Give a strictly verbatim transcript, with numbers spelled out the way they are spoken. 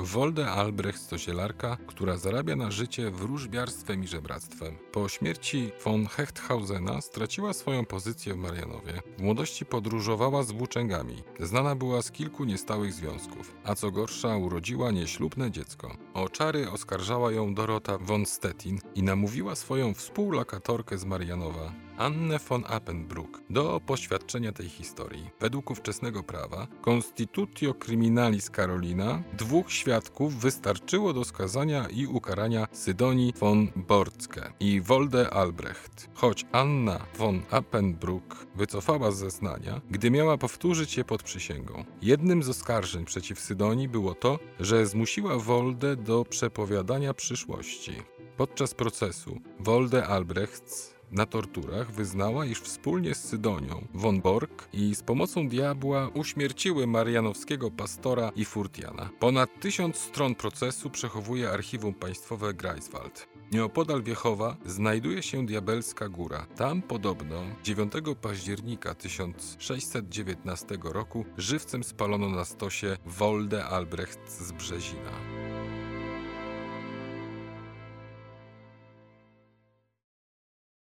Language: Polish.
Wolde Albrecht to zielarka, która zarabia na życie wróżbiarstwem i żebractwem. Po śmierci von Hechthausena straciła swoją pozycję w Marianowie. W młodości podróżowała z włóczęgami. Znana była z kilku niestałych związków, a co gorsza urodziła nieślubne dziecko. O czary oskarżała ją Dorota von Stettin i namówiła swoją współlokatorkę z Marianowa, Annę von Appenbruck, do poświadczenia tej historii. Według ówczesnego prawa Constitutio Criminalis Carolina dwóch świadków wystarczyło do skazania i ukarania Sydonii von Borcke i Wolde Albrecht. Choć Anna von Appenbruck wycofała zeznania, gdy miała powtórzyć je pod przysięgą. Jednym z oskarżeń przeciw Sydonii było to, że zmusiła Wolde do przepowiadania przyszłości. Podczas procesu Wolde Albrecht na torturach wyznała, iż wspólnie z Sydonią von Bork i z pomocą diabła uśmierciły marianowskiego pastora i furtiana. Ponad tysiąc stron procesu przechowuje Archiwum Państwowe Greifswald. Nieopodal Wiechowa znajduje się Diabelska Góra. Tam podobno dziewiątego października tysiąc sześćset dziewiętnastego roku żywcem spalono na stosie Wolde Albrecht z Brzezina.